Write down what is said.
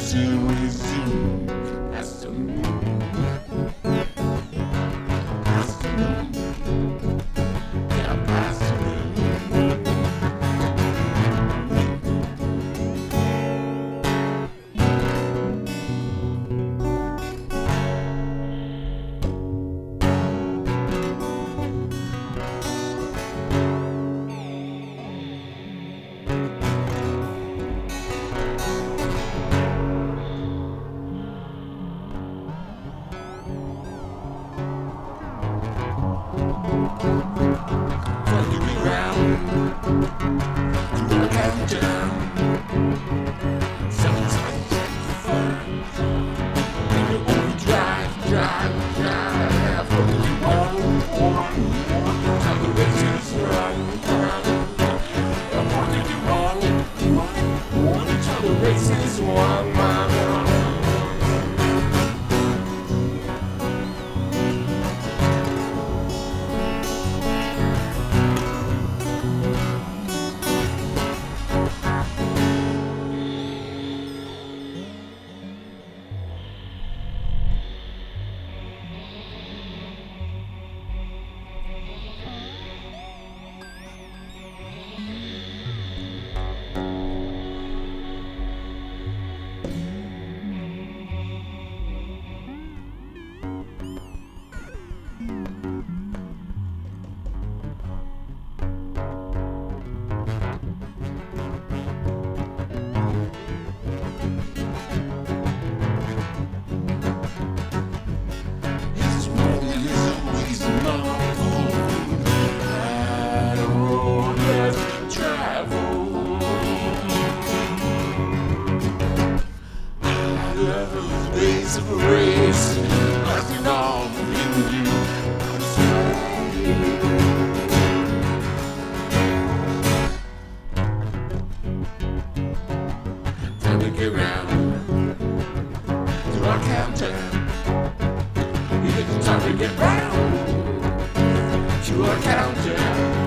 soon, real soon. Has to move. Has to move. Yeah, has to move. Turning me round to a countdown. Sometimes it's fun. When you overdrive, drive. What do you want? How the races run. What did you want? How the races run. Days of a race, nothing off in you. Time to get round to our countdown. It's time to get round to our countdown.